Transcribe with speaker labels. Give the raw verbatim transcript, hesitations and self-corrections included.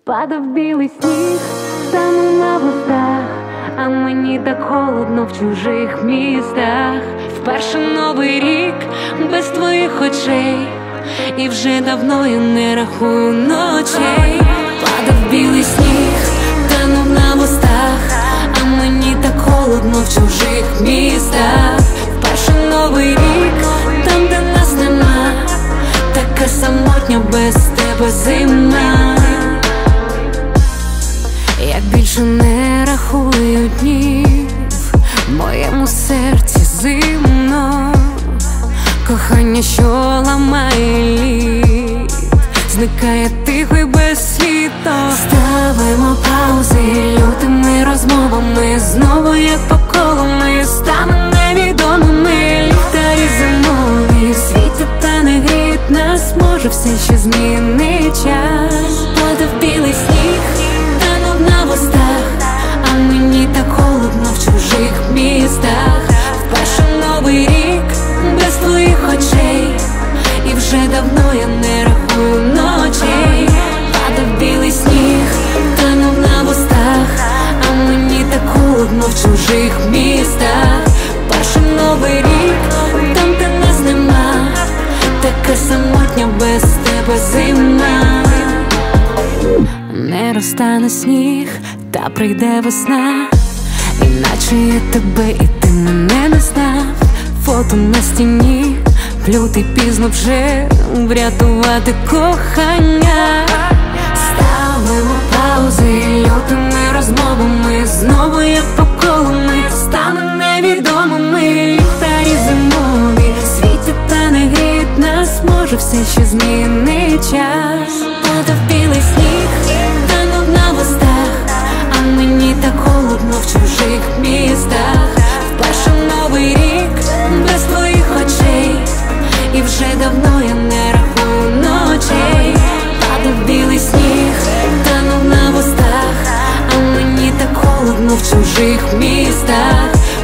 Speaker 1: Падав білий сніг, танув на вустах, а мені так холодно в чужих містах. Вперше новий рік без твоїх очей, і вже давно я не рахую ночей. Падав білий сніг, танув на вустах, а мені так холодно в чужих містах. Вперше новий рік, там де нас нема, така самотня без тебе зима. Я більше не рахую днів, в моєму серці зимно. Кохання, що ламає лід, зникає тихо й без світу. Ставимо паузи лютими розмовами, знову як по колу ми станемо невідомими. Ліхтарі зимові світять та не гріють нас, може все ще змінить час. Падав білий сніг, танув на вустах, а мені так холодно в чужих містах. Вперше новий рік без твоїх очей, і вже давно я не рахую ночей. Падав білий сніг, танув на вустах, а мені так холодно в чужих містах. Вперше новий рік, там де нас нема, така самотня без тебе зима. Не розтане сніг, та прийде весна, іначе я тебе і ти мене не знав. Фото на стіні, лютий пізно вже врятувати кохання. Ставимо паузи лютими розмовами, знову як по колу ми станемо невідомими. Ліхтарі зимові світять та не гріють нас, може все ще змінить час. Падав білий сніг, танув на вустах, а мені так холодно в чужих містах. Вперше новий рік без твоїх очей, і вже давно я не рахую ночей. Падав білий сніг, танув на вустах, а мені так холодно в чужих містах.